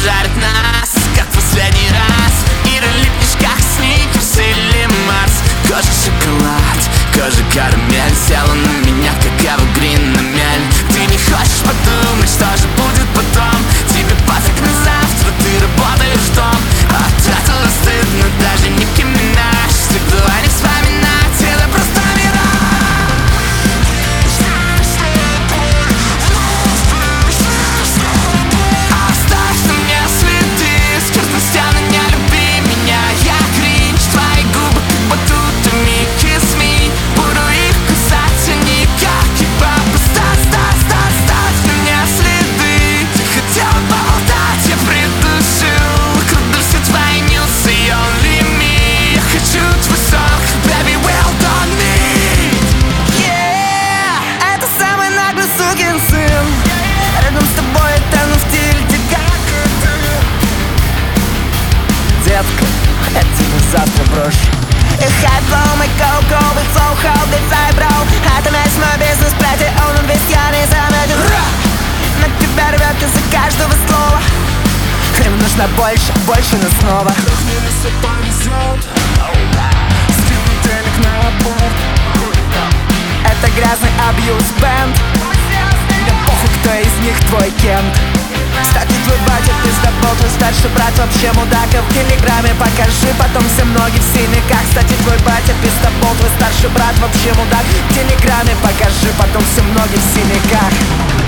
жарит нас, как в последний раз. И липнешь, как сникерс или Марс. Кожа шоколад, кожа карамель. Села на меня, как evergreen на мель. Ты не хочешь подумать, что же будет потом. Тебе пофиг на завтра, ты работаешь в том. А тратила стыдно, даже не Минаж. Ты давай не вспоминать, это просто я тебя завтра брошу. High flow, my go-go, with flow, hold it vibro. Это весь мой бизнес, платье, он весь я не заметил. На тебя рвет из-за каждого слова. Им нужно больше, больше, но снова. Мне все повезет. Скинуть денег на борт. Это грязный абьюз бэнд. Да похуй, кто из них твой кент. Кстати, твой батя пиздобол, твой старший брат вообще мудак. В телеграме покажи, потом все ноги в синяках. Кстати, твой батя пиздобол, твой старший брат вообще мудак. В телеграме покажи, потом все ноги в синяках.